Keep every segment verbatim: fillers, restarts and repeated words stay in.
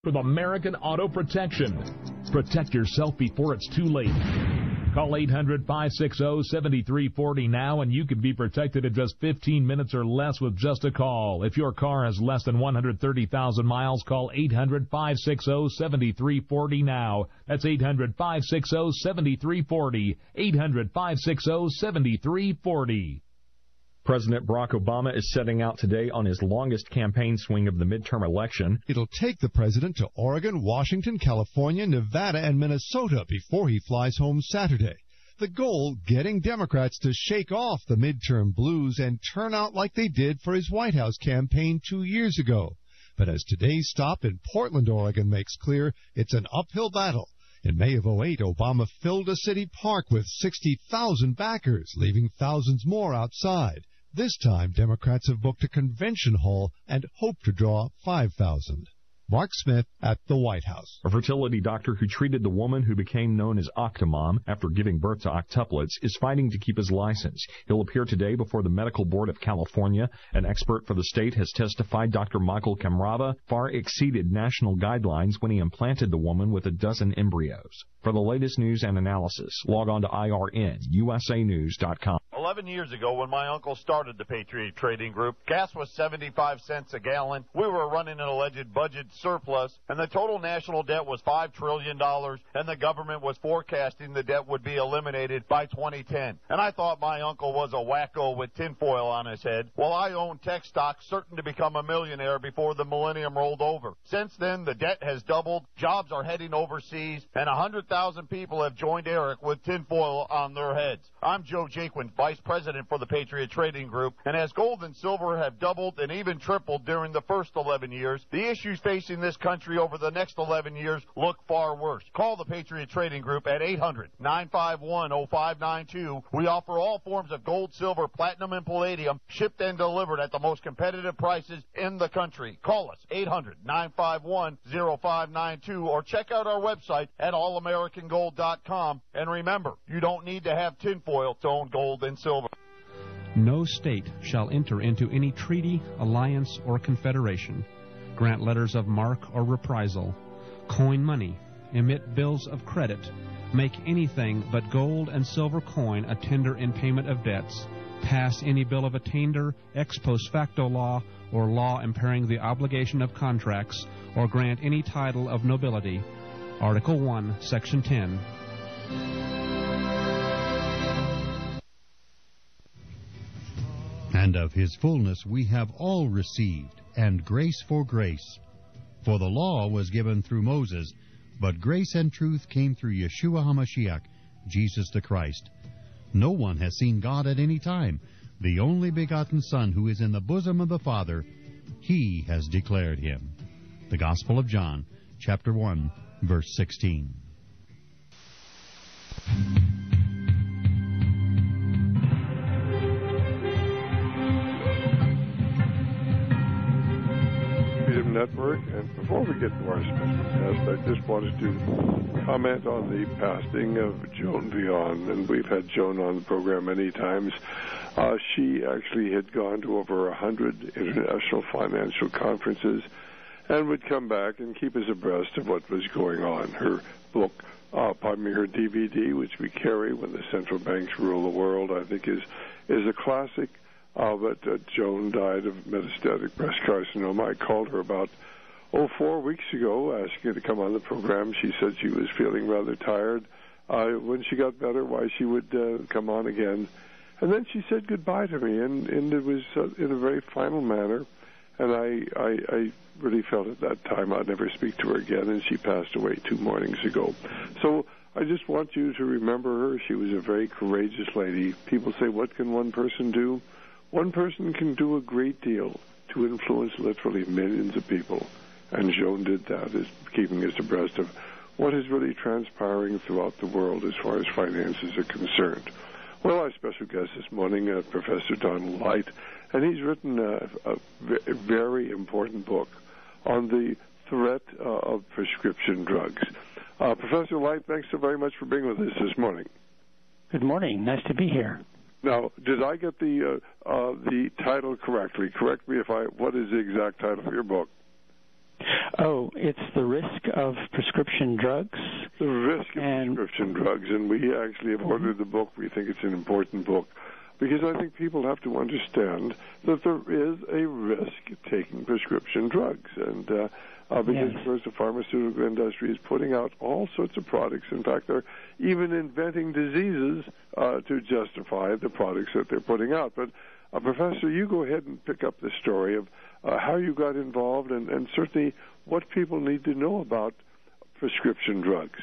from American Auto Protection. Protect yourself before it's too late. Call eight hundred, five six zero, seven three four zero now, and you can be protected in just fifteen minutes or less with just a call. If your car has less than one hundred thirty thousand miles, call eight hundred, five six zero, seven three four zero now. That's eight hundred, five six zero, seven three four zero. eight hundred, five six zero, seven three four zero. President Barack Obama is setting out today on his longest campaign swing of the midterm election. It'll take the president to Oregon, Washington, California, Nevada, and Minnesota before he flies home Saturday. The goal, getting Democrats to shake off the midterm blues and turn out like they did for his White House campaign two years ago. But as today's stop in Portland, Oregon makes clear, it's an uphill battle. In May of oh eight, Obama filled a city park with sixty thousand backers, leaving thousands more outside. This time, Democrats have booked a convention hall and hope to draw five thousand. Mark Smith at the White House. A fertility doctor who treated the woman who became known as Octomom after giving birth to octuplets is fighting to keep his license. He'll appear today before the Medical Board of California. An expert for the state has testified Doctor Michael Camrava far exceeded national guidelines when he implanted the woman with a dozen embryos. For the latest news and analysis, log on to I R N U S A news dot com. Eleven years ago, when my uncle started the Patriot Trading Group, gas was seventy-five cents a gallon. We were running an alleged budget surplus, and the total national debt was five trillion dollars, and the government was forecasting the debt would be eliminated by twenty ten. And I thought my uncle was a wacko with tinfoil on his head. Well, I owned tech stocks, certain to become a millionaire before the millennium rolled over. Since then, the debt has doubled, jobs are heading overseas, and one hundred thousand people have joined Eric with tinfoil on their heads. I'm Joe Jaquin, Vice President for the Patriot Trading Group, and as gold and silver have doubled and even tripled during the first eleven years, the issues facing this country over the next eleven years look far worse. Call the Patriot Trading Group at eight hundred, nine five one, oh five nine two. We offer all forms of gold, silver, platinum, and palladium, shipped and delivered at the most competitive prices in the country. Call us, eight hundred, nine five one, oh five nine two, or check out our website at all american gold dot com. And remember, you don't need to have tinfoil to own gold and silver. No state shall enter into any treaty, alliance, or confederation, grant letters of marque or reprisal, coin money, emit bills of credit, make anything but gold and silver coin a tender in payment of debts, pass any bill of attainder, ex post facto law, or law impairing the obligation of contracts, or grant any title of nobility. Article one, Section ten. And of his fullness we have all received, and grace for grace. For the law was given through Moses, but grace and truth came through Yeshua HaMashiach, Jesus the Christ. No one has seen God at any time. The only begotten Son, who is in the bosom of the Father, he has declared him. The Gospel of John, chapter one, verse sixteen. Network, and before we get to our special guest, I just wanted to comment on the passing of Joan Vion, and we've had Joan on the program many times. Uh, she actually had gone to over a hundred international financial conferences and would come back and keep us abreast of what was going on. Her book, uh, pardon me, her D V D, which we carry, When the Central Banks Rule the World, I think is is a classic. Uh, but uh, Joan died of metastatic breast carcinoma. I called her about, oh, four weeks ago, asking her to come on the program. She said she was feeling rather tired. Uh, when she got better, why she would uh, come on again. And then she said goodbye to me, and, and it was uh, in a very final manner. And I, I, I really felt at that time I'd never speak to her again, and she passed away two mornings ago. So I just want you to remember her. She was a very courageous lady. People say, what can one person do? One person can do a great deal to influence literally millions of people, and Joan did that, is keeping us abreast of what is really transpiring throughout the world as far as finances are concerned. Well, our special guest this morning, uh, Professor Donald Light, and he's written a, a very important book on the threat uh, of prescription drugs. Uh, Professor Light, thanks so very much for being with us this morning. Good morning. Nice to be here. Now, did I get the uh, uh, the title correctly? Correct me if I. What is the exact title of your book? Oh, it's the risk of prescription drugs. The risk of and, prescription drugs, and we actually have ordered the book. We think it's an important book because I think people have to understand that there is a risk taking prescription drugs, and uh, uh, because yes. of course the pharmaceutical industry is putting out all sorts of products. In fact, they're even inventing diseases uh, to justify the products that they're putting out. But uh, Professor, you go ahead and pick up the story of uh, how you got involved, and, and certainly what people need to know about prescription drugs.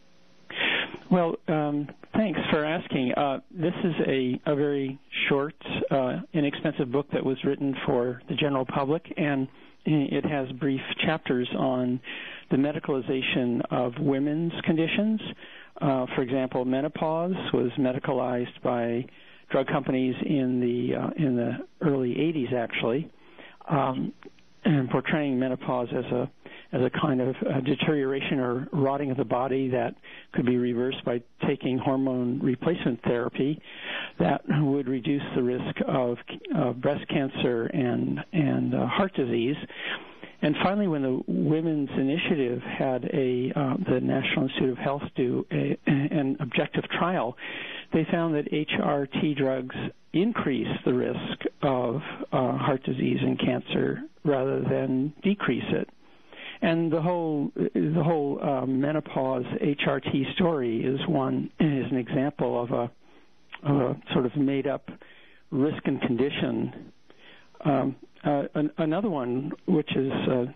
Well, um, thanks for asking. Uh, this is a, a very short, uh, inexpensive book that was written for the general public, and it has brief chapters on the medicalization of women's conditions. Uh, for example, menopause was medicalized by drug companies in the uh, in the early eighties, actually, um, and portraying menopause as a as a kind of uh, deterioration or rotting of the body that could be reversed by taking hormone replacement therapy that would reduce the risk of uh, breast cancer and, and uh, heart disease. And finally, when the Women's Initiative had a uh, the National Institute of Health do a, an objective trial, they found that H R T drugs increase the risk of uh, heart disease and cancer rather than decrease it. And the whole the whole uh, menopause H R T story is one is an example of a, of a sort of made up risk and condition. Um, uh, an, another one, which is uh,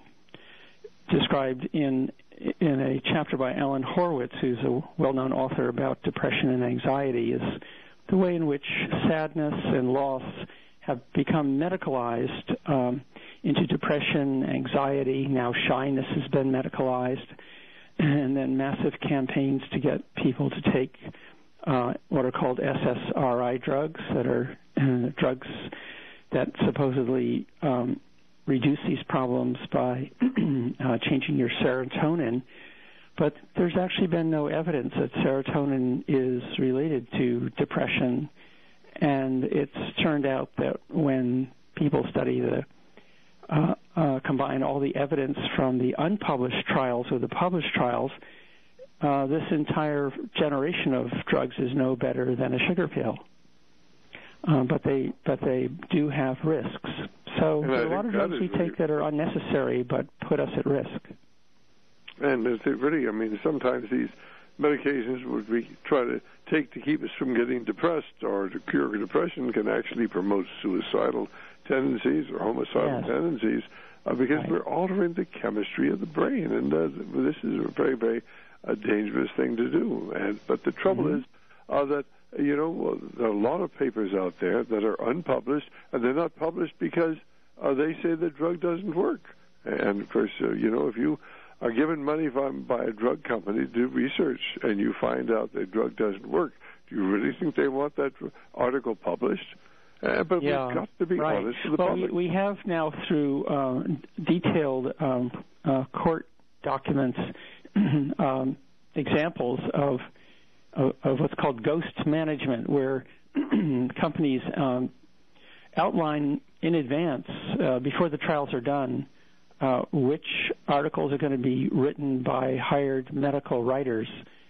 described in in a chapter by Alan Horwitz, who's a well-known author about depression and anxiety, is the way in which sadness and loss have become medicalized um, into depression, anxiety. Now shyness has been medicalized, and then massive campaigns to get people to take uh, what are called S S R I drugs, that are uh, drugs that supposedly um, reduce these problems by uh, changing your serotonin. But there's actually been no evidence that serotonin is related to depression, and it's turned out that when people study the uh, uh, combine all the evidence from the unpublished trials with the published trials, uh, this entire generation of drugs is no better than a sugar pill. Uh, but they but they do have risks. So there are a lot of drugs we take that are unnecessary but put us at risk. And is it really, I mean, sometimes these medications which we try to take to keep us from getting depressed or to cure depression can actually promote suicidal tendencies or homicidal yes. tendencies uh, because right. we're altering the chemistry of the brain. And uh, this is a very, very uh, dangerous thing to do. And But the trouble mm-hmm. is uh, that, you know, there are a lot of papers out there that are unpublished, and they're not published because uh, they say the drug doesn't work. And, of course, uh, you know, if you are given money from, by a drug company to do research and you find out the drug doesn't work, do you really think they want that article published? Uh, but yeah, we've got to be right. honest with the well, public. We have now, through uh, detailed um, uh, court documents, um, examples of, of of what's called ghost management, where companies um, outline in advance, uh, before the trials are done, uh, which articles are going to be written by hired medical writers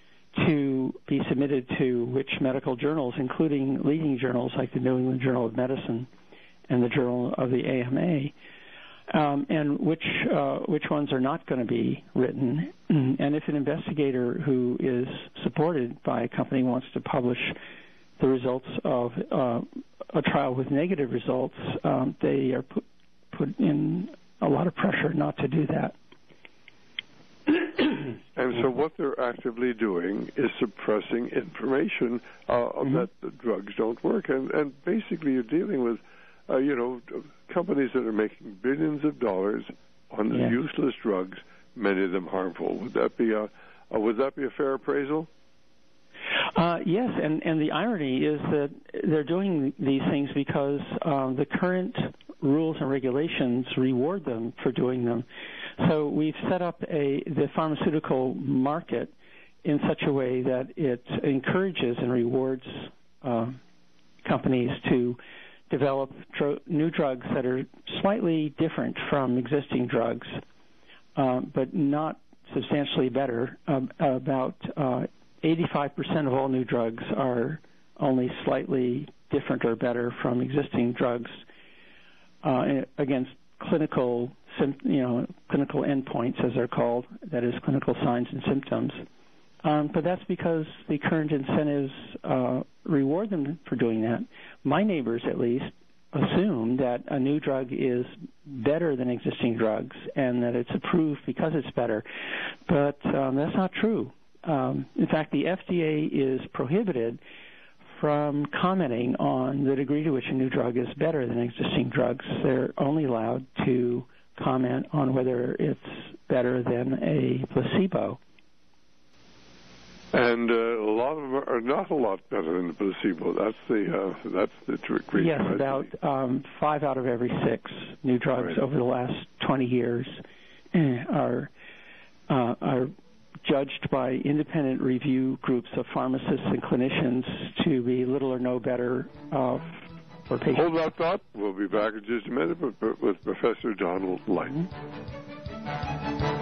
to be submitted to which medical journals, including leading journals like the New England Journal of Medicine and the Journal of the A M A, um, and which uh, which ones are not going to be written. And if an investigator who is supported by a company wants to publish the results of uh, a trial with negative results, um, they are put, put in a lot of pressure not to do that. And so what they're actively doing is suppressing information uh, mm-hmm. that the drugs don't work. And, and basically you're dealing with, uh, you know, companies that are making billions of dollars on yeah. useless drugs, many of them harmful. Would that be a, uh, would that be a fair appraisal? Uh, yes, and, and the irony is that they're doing these things because um, the current rules and regulations reward them for doing them. So we've set up a the pharmaceutical market in such a way that it encourages and rewards uh, companies to develop dro- new drugs that are slightly different from existing drugs. uh, but not substantially better. Um, about uh, eighty-five percent of all new drugs are only slightly different or better from existing drugs uh, against clinical, you know, clinical endpoints, as they're called, that is, clinical signs and symptoms. Um, but that's because the current incentives uh, reward them for doing that. My neighbors, at least, assume that a new drug is better than existing drugs and that it's approved because it's better. But um, that's not true. Um, in fact, the F D A is prohibited from commenting on the degree to which a new drug is better than existing drugs. They're only allowed to comment on whether it's better than a placebo. And uh, a lot of them are not a lot better than the placebo. That's the uh, that's the trick. Yes, about um, five out of every six new drugs right. over the last twenty years are uh, are judged by independent review groups of pharmacists and clinicians to be little or no better uh, for patients. Hold that thought. We'll be back in just a minute with, with Professor Donald Light. Mm-hmm.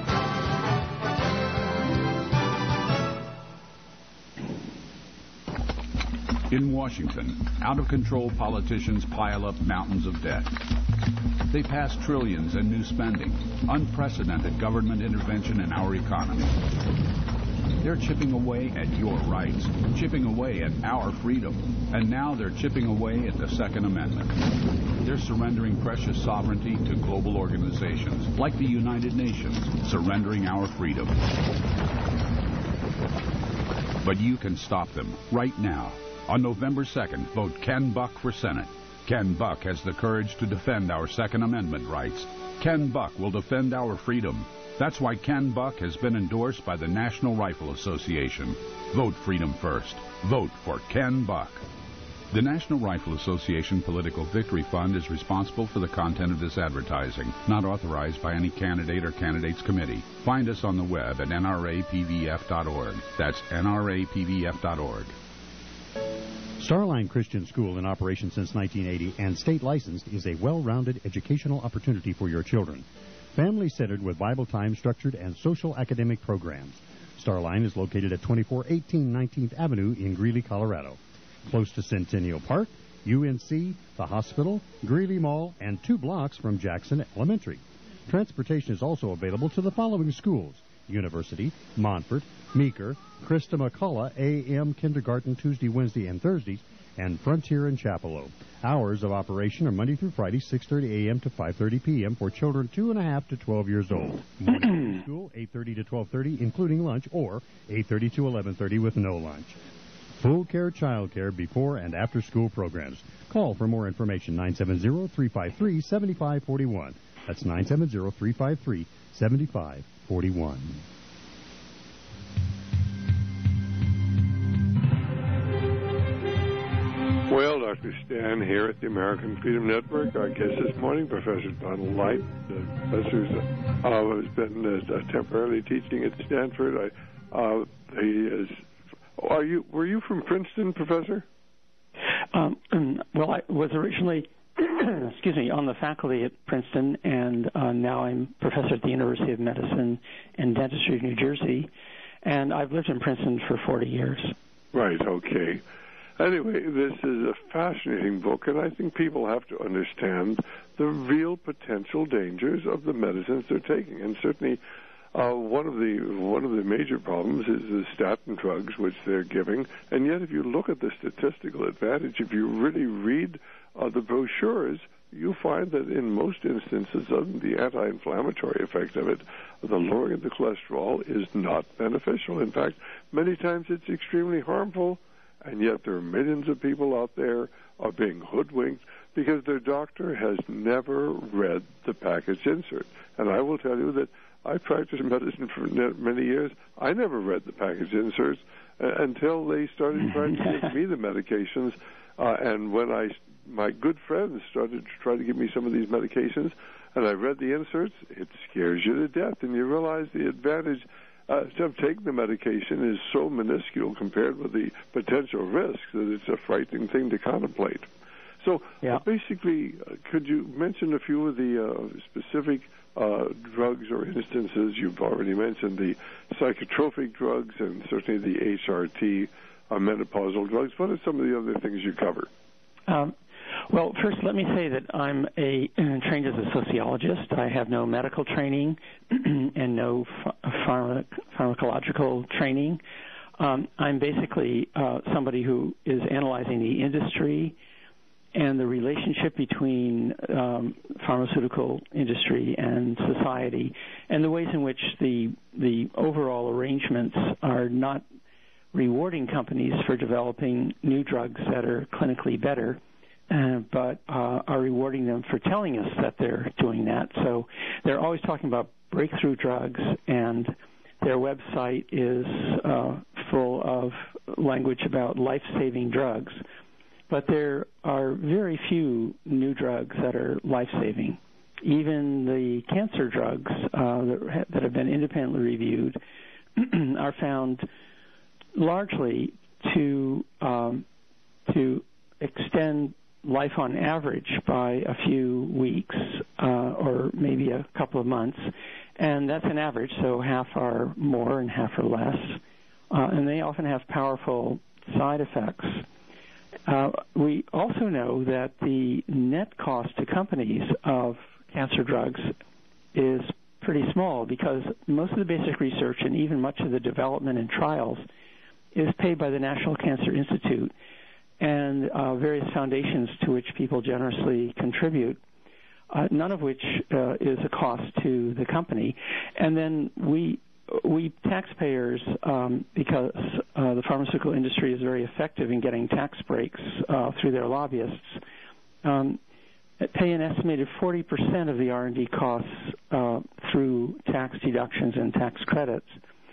In Washington, out-of-control politicians pile up mountains of debt. They pass trillions in new spending, unprecedented government intervention in our economy. They're chipping away at your rights, chipping away at our freedom, and now they're chipping away at the Second Amendment. They're surrendering precious sovereignty to global organizations, like the United Nations, surrendering our freedom. But you can stop them right now. On November second, vote Ken Buck for Senate. Ken Buck has the courage to defend our Second Amendment rights. Ken Buck will defend our freedom. That's why Ken Buck has been endorsed by the National Rifle Association. Vote freedom first. Vote for Ken Buck. The National Rifle Association Political Victory Fund is responsible for the content of this advertising, not authorized by any candidate or candidates committee. Find us on the web at N R A P V F dot org. That's N R A P V F dot org. Starline Christian School, in operation since nineteen eighty and state licensed, is a well-rounded educational opportunity for your children. Family-centered with Bible time, structured, and social academic programs. Starline is located at twenty-four eighteen nineteenth Avenue in Greeley, Colorado. Close to Centennial Park, U N C, the hospital, Greeley Mall, and two blocks from Jackson Elementary. Transportation is also available to the following schools: University, Montfort, Meeker, Christa McCullough, A M Kindergarten Tuesday, Wednesday, and Thursdays, and Frontier and Chapello. Hours of operation are Monday through Friday, six thirty a.m. to five thirty p.m. for children two and a half to twelve years old. Morning school, eight thirty to twelve thirty, including lunch, or eight thirty to eleven thirty with no lunch. Full care child care before and after school programs. Call for more information, nine seven zero, three five three, seven five four one. That's nine seven zero, three five three, seven five four one. Well, Doctor Stan here at the American Freedom Network. Our guest this morning, Professor Donald Light. The professor uh, has been uh, temporarily teaching at Stanford. I, uh, he is. Are you? Were you from Princeton, Professor? Um, well, I was originally, excuse me, on the faculty at Princeton, and uh, now I'm professor at the University of Medicine and Dentistry, New Jersey, and I've lived in Princeton for forty years. Right. Okay. Anyway, this is a fascinating book, and I think people have to understand the real potential dangers of the medicines they're taking. And certainly, uh, one of the one of the major problems is the statin drugs which they're giving. And yet, if you look at the statistical advantage, if you really read uh, the brochures, you find that in most instances, of the anti-inflammatory effect of it, the lowering of the cholesterol is not beneficial. In fact, many times it's extremely harmful. And yet there are millions of people out there are being hoodwinked because their doctor has never read the package insert. And I will tell you that I practiced medicine for many years. I never read the package inserts uh, until they started trying to give me the medications. Uh, and when I, my good friends started to try to give me some of these medications, and I read the inserts, it scares you to death. And you realize the advantage Uh, of taking the medication is so minuscule compared with the potential risks that it's a frightening thing to contemplate. So yeah. uh, basically, uh, could you mention a few of the uh, specific uh, drugs or instances. You've already mentioned the psychotropic drugs and certainly the H R T uh, menopausal drugs. What are some of the other things you cover? Um, well, first, let me say that I'm a trained as a sociologist. I have no medical training and no pharma- pharmacological training. Um, I'm basically uh, somebody who is analyzing the industry and the relationship between um, pharmaceutical industry and society, and the ways in which the the overall arrangements are not rewarding companies for developing new drugs that are clinically better, uh, but uh, are rewarding them for telling us that they're doing that. So they're always talking about breakthrough drugs, and their website is uh, full of language about life-saving drugs. But there are very few new drugs that are life-saving. Even the cancer drugs uh, that, that have been independently reviewed are found largely to um, to extend life on average by a few weeks uh, or maybe a couple of months, and that's an average, so half are more and half are less, uh, and they often have powerful side effects. Uh, we also know that the net cost to companies of cancer drugs is pretty small because most of the basic research and even much of the development and trials is paid by the National Cancer Institute and uh, various foundations to which people generously contribute, uh, none of which uh, is a cost to the company. And then we we taxpayers, um, because uh, the pharmaceutical industry is very effective in getting tax breaks uh, through their lobbyists, um, pay an estimated forty percent of the R and D costs uh, through tax deductions and tax credits.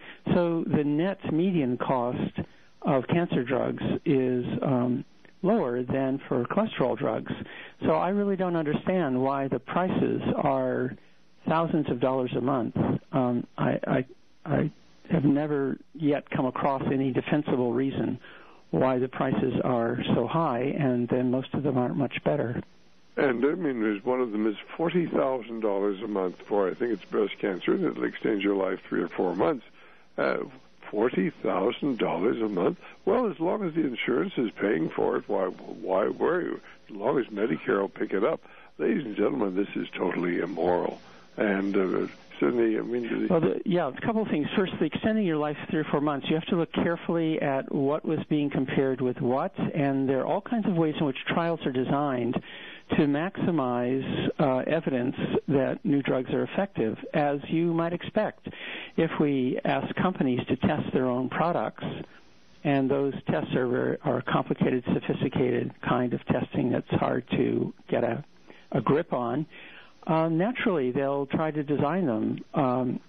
So the net median cost of cancer drugs is um, lower than for cholesterol drugs. So I really don't understand why the prices are thousands of dollars a month. Um, I, I, I have never yet come across any defensible reason why the prices are so high, and then most of them aren't much better. And I mean, there's one of them is forty thousand dollars a month for, I think it's breast cancer, and it'll extend your life three or four months. Uh, forty thousand dollars a month? Well, as long as the insurance is paying for it, why why worry? As long as Medicare will pick it up. Ladies and gentlemen, this is totally immoral. And uh, certainly, I mean... Well, the, yeah, a couple of things. First, the extending your life three or four months, you have to look carefully at what was being compared with what, and there are all kinds of ways in which trials are designed to maximize uh, evidence that new drugs are effective, as you might expect. If we ask companies to test their own products, and those tests are, very, are complicated, sophisticated kind of testing that's hard to get a, a grip on, uh, naturally they'll try to design them um,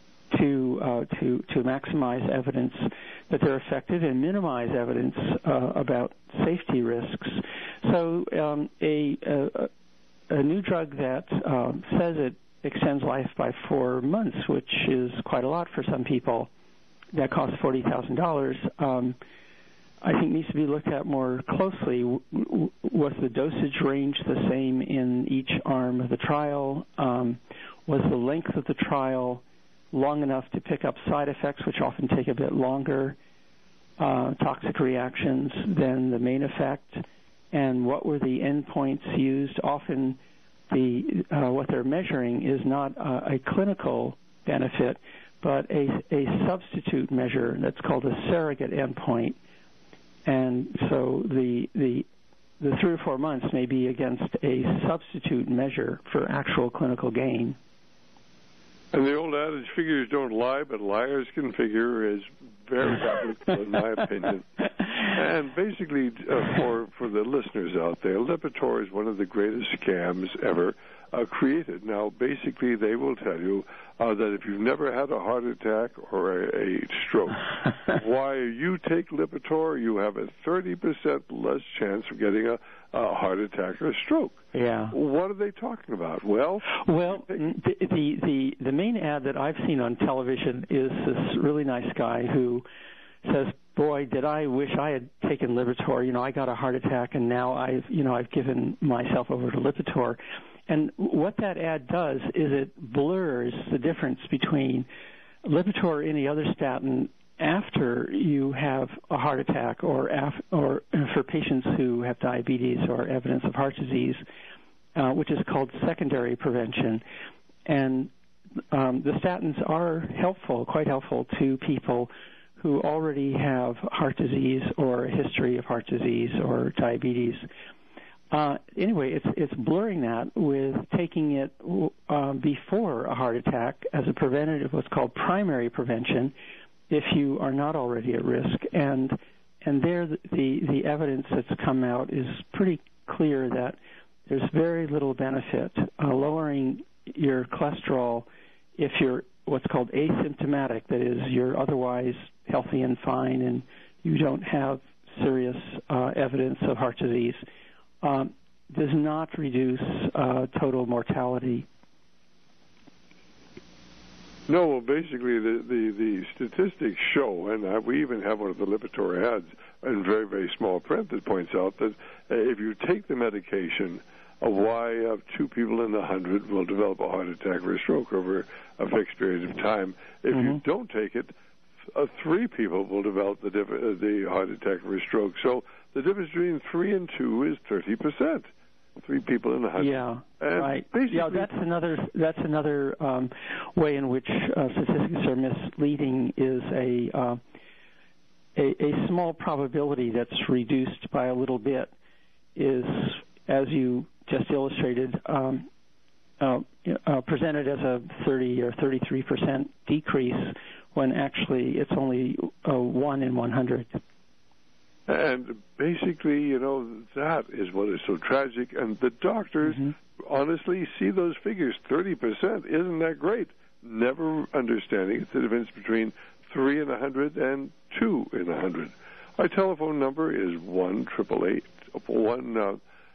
to, uh, to, to maximize evidence that they're effective and minimize evidence uh, about safety risks. So um, a, a, a new drug that uh, says it extends life by four months, which is quite a lot for some people, that costs forty thousand dollars, um, I think needs to be looked at more closely. Was the dosage range the same in each arm of the trial? Um, was the length of the trial long enough to pick up side effects, which often take a bit longer, uh, toxic reactions than the main effect? And what were the endpoints used? Often the uh, what they're measuring is not uh, a clinical benefit, but a, a substitute measure that's called a surrogate endpoint. And so the, the, the three or four months may be against a substitute measure for actual clinical gain. And the old adage, figures don't lie, but liars can figure, is very valuable in my opinion. And basically, uh, for, for the listeners out there, Lipitor is one of the greatest scams ever uh, created. Now, basically, they will tell you uh, that if you've never had a heart attack or a, a stroke, why you take Lipitor, you have a thirty percent less chance of getting a, a heart attack or a stroke. Yeah. What are they talking about? Well, well, the, the the the main ad that I've seen on television is this really nice guy who says, "Boy, did I wish I had taken Lipitor. You know, I got a heart attack, and now I've you know I've given myself over to Lipitor." and what that ad does is it blurs the difference between Lipitor or any other statin after you have a heart attack, or af- or for patients who have diabetes or evidence of heart disease, uh, which is called secondary prevention. And um, the statins are helpful, quite helpful to people who already have heart disease or a history of heart disease or diabetes. Uh, anyway, it's it's blurring that with taking it uh, before a heart attack as a preventative, what's called primary prevention, if you are not already at risk. And and there the the evidence that's come out is pretty clear that there's very little benefit uh, lowering your cholesterol if you're what's called asymptomatic, that is, you're otherwise healthy and fine and you don't have serious uh, evidence of heart disease. Um, does not reduce uh, total mortality. No, well, basically the, the, the statistics show, and uh, we even have one of the Lipitor ads in very, very small print that points out that uh, if you take the medication, uh, why uh, two people in a hundred will develop a heart attack or a stroke over a fixed period of time. If mm-hmm. you don't take it, uh, three people will develop the, diff- uh, the heart attack or a stroke. So the difference between three and two is thirty percent. Three people in a hundred. Yeah, and right. Yeah, that's another that's another um, way in which uh, statistics are misleading. Is a, uh, a a small probability that's reduced by a little bit is, as you just illustrated, um, uh, uh, presented as a thirty or thirty-three percent decrease, when actually it's only uh, one in one hundred. And basically, you know, that is what is so tragic. And the doctors mm-hmm. honestly see those figures, thirty percent. Isn't that great? Never understanding the difference between three in a hundred and two in a hundred. Our telephone number is one triple eight one uh,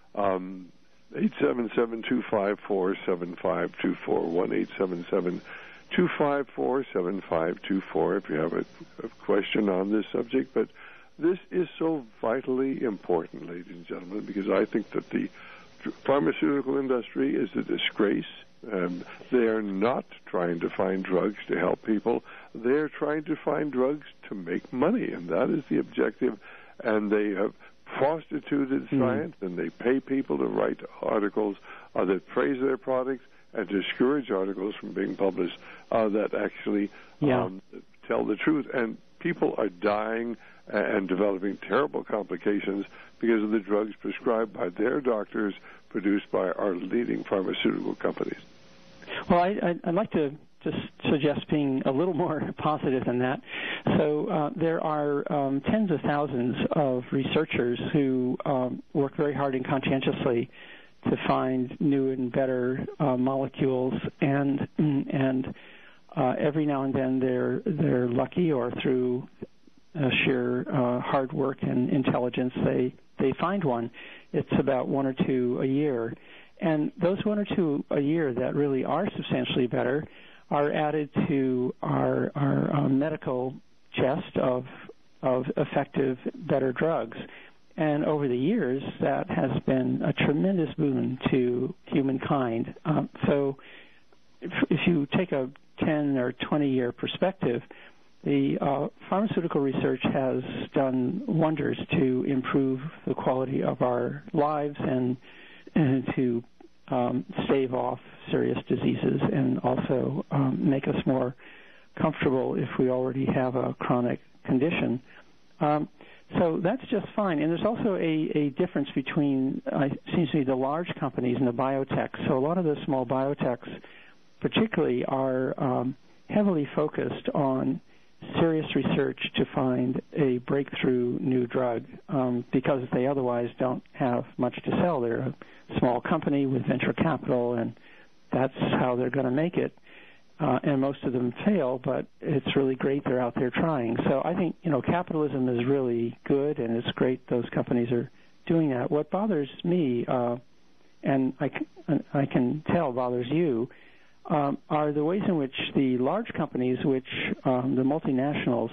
um, eight seven seven two five four seven five two four one eight seven seven two five four seven five two four if you have a, a question on this subject. But this is so vitally important, ladies and gentlemen, because I think that the pharmaceutical industry is a disgrace. Um, they are not trying to find drugs to help people. They're trying to find drugs to make money, and that is the objective. And they have prostituted mm. science, and they pay people to write articles uh, that praise their products and discourage articles from being published uh, that actually yeah. um, tell the truth. And people are dying and developing terrible complications because of the drugs prescribed by their doctors, produced by our leading pharmaceutical companies. Well, I, I, I'd like to just suggest being a little more positive than that. So uh, there are um, tens of thousands of researchers who um, work very hard and conscientiously to find new and better uh, molecules, and and uh, every now and then they're they're lucky, or through Uh, sheer uh, hard work and intelligence, they they find one. It's about one or two a year. And those one or two a year that really are substantially better are added to our, our uh, medical chest of, of effective, better drugs. And over the years, that has been a tremendous boon to humankind. Um, so if, if you take a ten or twenty-year perspective, the uh, pharmaceutical research has done wonders to improve the quality of our lives and, and to um, stave off serious diseases, and also um, make us more comfortable if we already have a chronic condition. Um, so that's just fine. And there's also a, a difference between, uh, seems to me, the large companies and the biotechs. So a lot of the small biotechs particularly are um, heavily focused on serious research to find a breakthrough new drug, um, because they otherwise don't have much to sell. They're a small company with venture capital, and that's how they're going to make it. Uh, and most of them fail, but it's really great they're out there trying. So I think, you know, capitalism is really good, and it's great those companies are doing that. What bothers me, uh, and I can, I can tell bothers you, Um, are the ways in which the large companies, which um, the multinationals,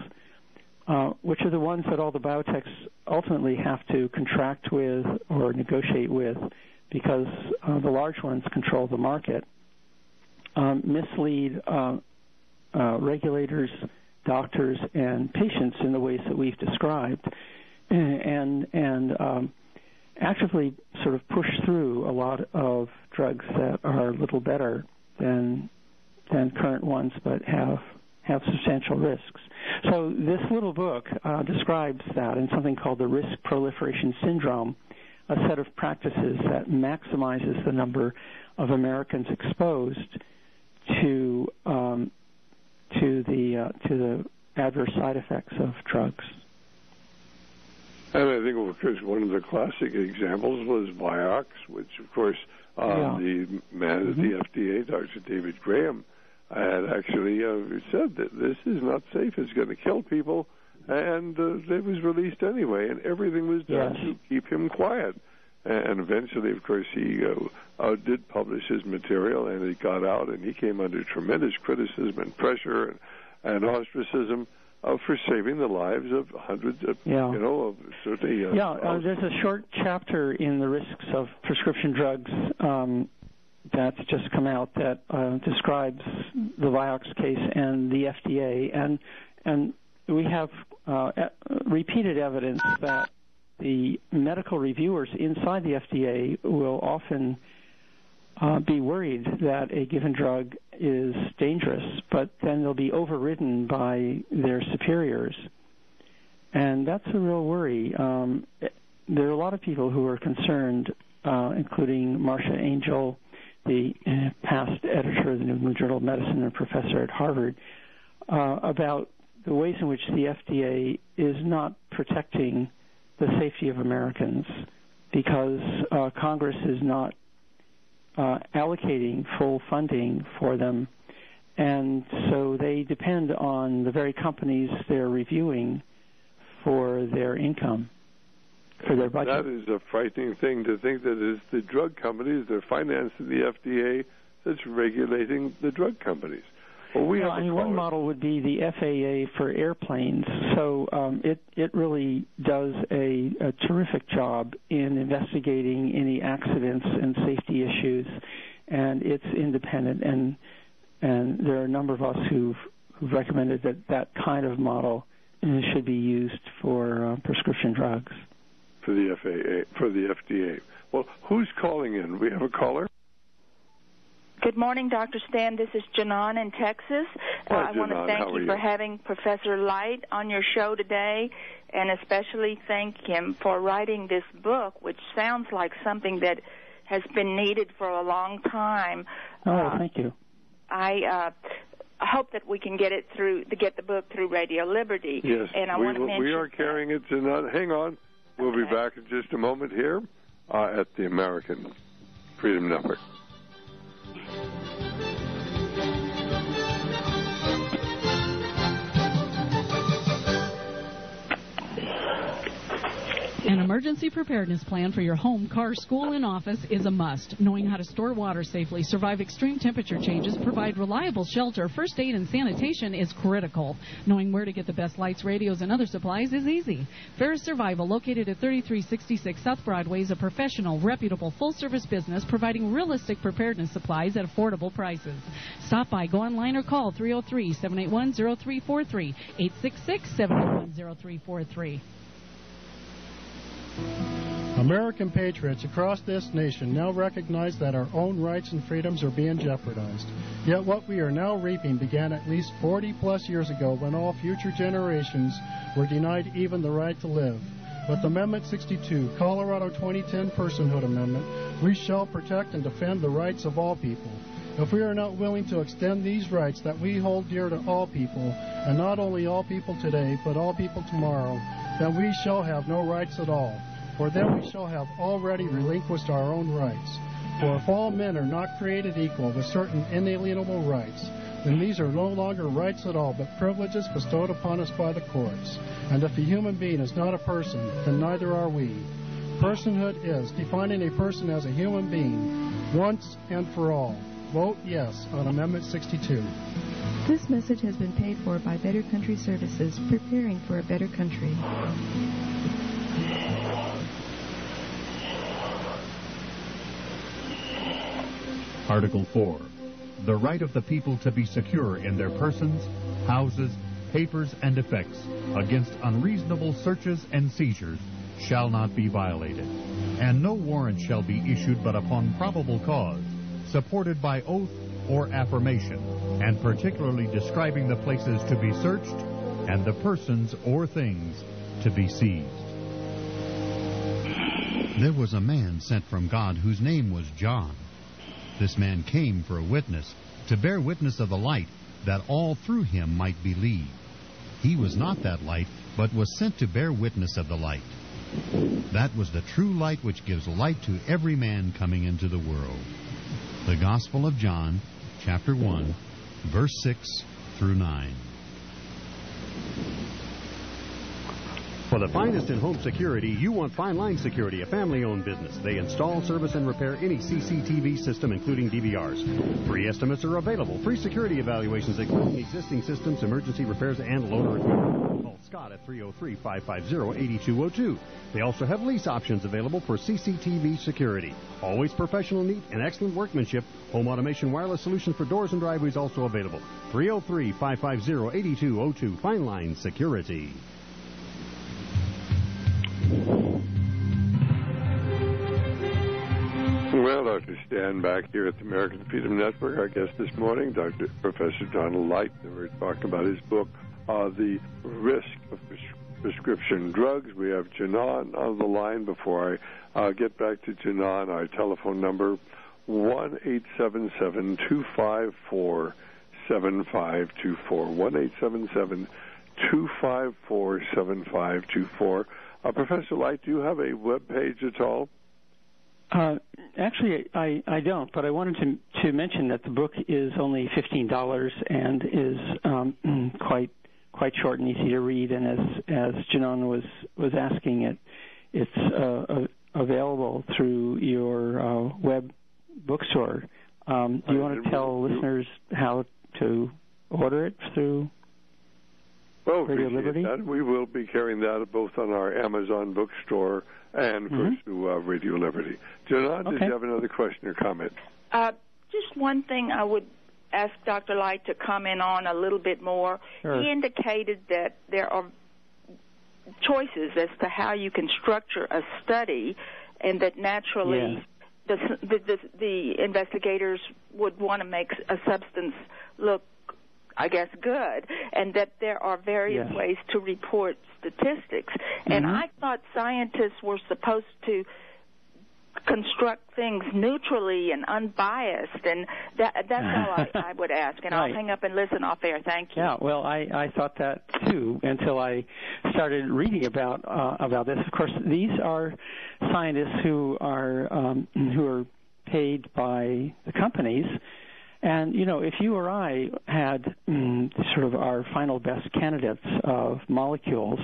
uh, which are the ones that all the biotechs ultimately have to contract with or negotiate with, because uh, the large ones control the market, um, mislead uh, uh, regulators, doctors, and patients in the ways that we've described, and and um, actively sort of push through a lot of drugs that are a little better than than current ones, but have have substantial risks. So this little book uh, describes that in something called the Risk Proliferation Syndrome, a set of practices that maximizes the number of Americans exposed to um, to the uh, to the adverse side effects of drugs. And I think, of course, one of the classic examples was Vioxx, which, of course, uh, yeah. the man at mm-hmm. the F D A, Doctor David Graham, had actually uh, said that this is not safe, it's going to kill people, and uh, it was released anyway, and everything was done yes. to keep him quiet. And eventually, of course, he uh, uh, did publish his material, and it got out, and he came under tremendous criticism and pressure and, and ostracism uh, for saving the lives of hundreds of, yeah. you know, of certainly... Uh, yeah, uh, there's a short chapter in the risks of prescription drugs um, that's just come out that uh, describes the Vioxx case and the F D A, and and we have uh, repeated evidence that the medical reviewers inside the F D A will often uh, be worried that a given drug is dangerous, but then they'll be overridden by their superiors. And that's a real worry. Um, there are a lot of people who are concerned, uh, including Marcia Angel, the uh, past editor of the New England Journal of Medicine and professor at Harvard, uh, about the ways in which the F D A is not protecting the safety of Americans because uh, Congress is not uh, allocating full funding for them, and so they depend on the very companies they're reviewing for their income, for their budget. That is a frightening thing to think that it's the drug companies, they're financing the F D A, that's regulating the drug companies. Well, we well, have I mean, one model would be the F A A for airplanes. So um, it it really does a, a terrific job in investigating any accidents and safety issues, and it's independent. And and there are a number of us who've, who've recommended that that kind of model should be used for uh, prescription drugs. For the F A A, for the F D A. Well, who's calling in? We have a caller. Good morning, Doctor Stan. This is Janan in Texas. Hi, uh, I Janan. want to thank How you, are you for having Professor Light on your show today, and especially thank him for writing this book, which sounds like something that has been needed for a long time. Oh, uh, thank you. I uh, hope that we can get it through, to get the book through Radio Liberty. Yes, and I we, want to mention we are carrying it. Janan. Hang on. We'll okay. be back in just a moment here uh, at the American Freedom Network. An emergency preparedness plan for your home, car, school, and office is a must. Knowing how to store water safely, survive extreme temperature changes, provide reliable shelter, first aid, and sanitation is critical. Knowing where to get the best lights, radios, and other supplies is easy. Ferris Survival, located at thirty-three sixty-six South Broadway, is a professional, reputable, full-service business providing realistic preparedness supplies at affordable prices. Stop by, go online, or call three oh three, seven eight one, oh three four three, eight six six, seven eight one, oh three four three. American patriots across this nation now recognize that our own rights and freedoms are being jeopardized. Yet what we are now reaping began at least forty plus years ago when all future generations were denied even the right to live. With Amendment sixty-two, Colorado twenty ten Personhood Amendment, we shall protect and defend the rights of all people. If we are not willing to extend these rights that we hold dear to all people, and not only all people today, but all people tomorrow, then we shall have no rights at all. For then we shall have already relinquished our own rights. For if all men are not created equal with certain inalienable rights, then these are no longer rights at all, but privileges bestowed upon us by the courts. And if a human being is not a person, then neither are we. Personhood is defining a person as a human being, once and for all. Vote yes on Amendment sixty-two. This message has been paid for by Better Country Services, preparing for a better country. An Article four. The right of the people to be secure in their persons, houses, papers, and effects against unreasonable searches and seizures shall not be violated, and no warrant shall be issued but upon probable cause, supported by oath or affirmation, and particularly describing the places to be searched and the persons or things to be seized. There was a man sent from God whose name was John. This man came for a witness, to bear witness of the light, that all through him might believe. He was not that light, but was sent to bear witness of the light. That was the true light which gives light to every man coming into the world. The Gospel of John, chapter one, verse six through nine. For the finest in home security, you want Fine Line Security, a family-owned business. They install, service, and repair any C C T V system, including D V Rs. Free estimates are available. Free security evaluations, including existing systems, emergency repairs, and loaner equipment. Call Scott at three oh three, five five zero, eight two zero two. They also have lease options available for C C T V security. Always professional, neat, and excellent workmanship. Home automation wireless solutions for doors and driveways also available. three oh three, five five zero, eight two zero two. Fine Line Security. Well, Doctor Stan back here at the American Freedom Network. Our guest this morning, Doctor Professor Donald Light, and we're talking about his book, uh, The Risk of Pres- Prescription Drugs. We have Janan on the line. Before I uh, get back to Janan, our telephone number, one eight seven seven, two five four, seven five two four, one eight seven seven, two five four, seven five two four. Uh, Professor Light, do you have a web page at all? Uh, actually, I, I don't, but I wanted to to mention that the book is only fifteen dollars and is um, quite quite short and easy to read. And as as Janan was was asking, it it's uh, available through your uh, web bookstore. Um, do you want to tell listeners how to order it through Well, Radio Liberty? That. We will be carrying that both on our Amazon bookstore and, of mm-hmm. course, through uh, Radio Liberty. Janan, okay. Did you have another question or comment? Uh, just one thing I would ask Doctor Light to comment on a little bit more. Sure. He indicated that there are choices as to how you can structure a study, and that naturally yes. the, the, the, the investigators would want to make a substance look, I guess, good, and that there are various yes. ways to report statistics. Mm-hmm. And I thought scientists were supposed to construct things neutrally and unbiased, and that, that's all I, I would ask. And right. I'll hang up and listen off air. Thank you. Yeah, well, I, I thought that too until I started reading about uh, about this. Of course, these are scientists who are um, who are paid by the companies. And, you know, if you or I had mm, sort of our final best candidates of molecules,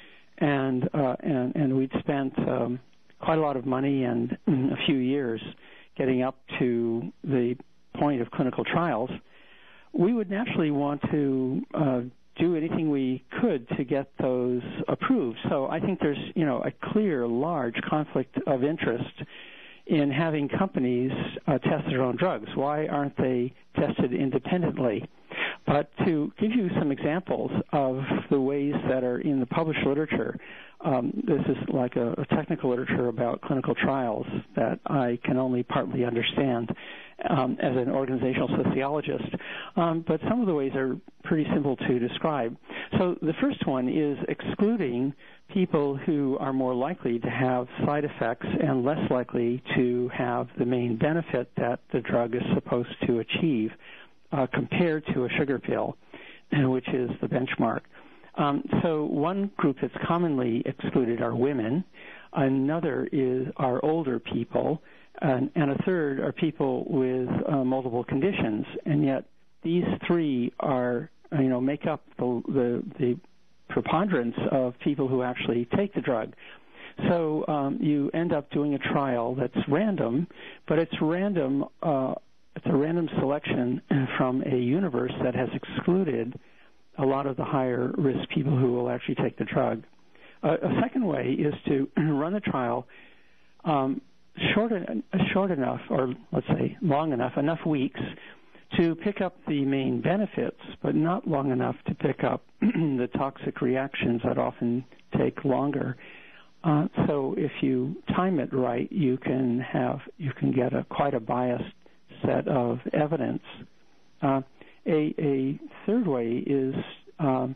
and uh, and, and we'd spent um, quite a lot of money and mm, a few years getting up to the point of clinical trials, we would naturally want to uh, do anything we could to get those approved. So I think there's, you know, a clear, large conflict of interest in having companies uh, test their own drugs. Why aren't they tested independently? But to give you some examples of the ways that are in the published literature, um, this is like a, a technical literature about clinical trials that I can only partly understand um, as an organizational sociologist. Um, but some of the ways are pretty simple to describe. So the first one is excluding people who are more likely to have side effects and less likely to have the main benefit that the drug is supposed to achieve uh, compared to a sugar pill, which is the benchmark. Um, so one group that's commonly excluded are women. Another is are older people. And, and a third are people with uh, multiple conditions. And yet these three are, you know, make up the, the, the preponderance of people who actually take the drug. So um, you end up doing a trial that's random, but it's random. Uh, it's a random selection from a universe that has excluded a lot of the higher risk people who will actually take the drug. Uh, a second way is to run the trial um, short, short enough, or let's say long enough, enough weeks to pick up the main benefits, but not long enough to pick up the toxic reactions that often take longer. Uh, so if you time it right, you can have you can get a quite a biased set of evidence. Uh, a, a third way is um,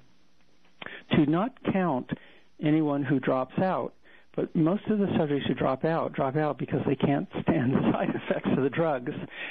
to not count anyone who drops out. But most of the subjects who drop out drop out because they can't stand the side effects of the drugs.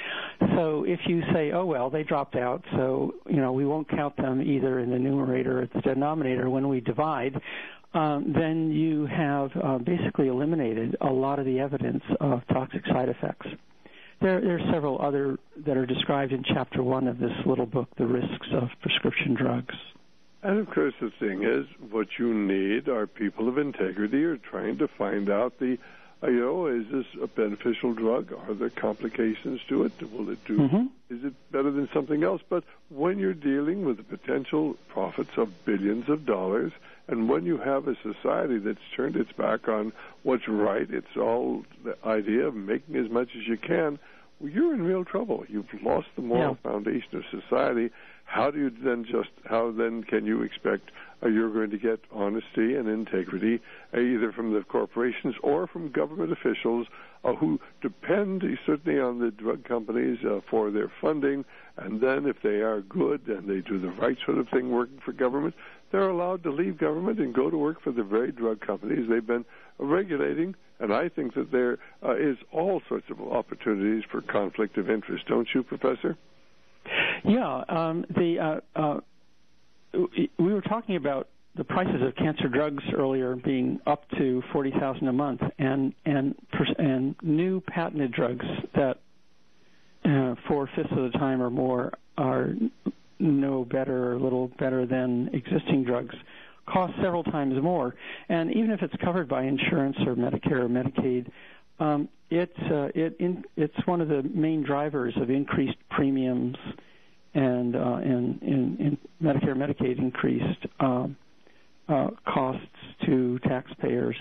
So if you say, oh, well, they dropped out, so, you know, we won't count them either in the numerator or the denominator when we divide, um, then you have uh, basically eliminated a lot of the evidence of toxic side effects. There, there are several other that are described in Chapter one of this little book, The Risks of Prescription Drugs. And, of course, the thing is, what you need are people of integrity who are trying to find out the, uh, you know, is this a beneficial drug? Are there complications to it? Will it do? Mm-hmm. Is it better than something else? But when you're dealing with the potential profits of billions of dollars, and when you have a society that's turned its back on what's right, it's all the idea of making as much as you can, well, you're in real trouble. You've lost the moral yeah. foundation of society. How do you then just, how then can you expect uh, you're going to get honesty and integrity uh, either from the corporations or from government officials uh, who depend certainly on the drug companies uh, for their funding, and then if they are good and they do the right sort of thing working for government, they're allowed to leave government and go to work for the very drug companies they've been regulating. And I think that there uh, is all sorts of opportunities for conflict of interest, don't you, Professor? Yeah, um, the uh, uh, we were talking about the prices of cancer drugs earlier being up to forty thousand a month, and and and new patented drugs that uh, four fifths of the time or more are no better or little better than existing drugs cost several times more. And even if it's covered by insurance or Medicare or Medicaid, um, it's uh, it in, it's one of the main drivers of increased premiums and uh, in, in, in Medicare and Medicaid increased um, uh, costs to taxpayers.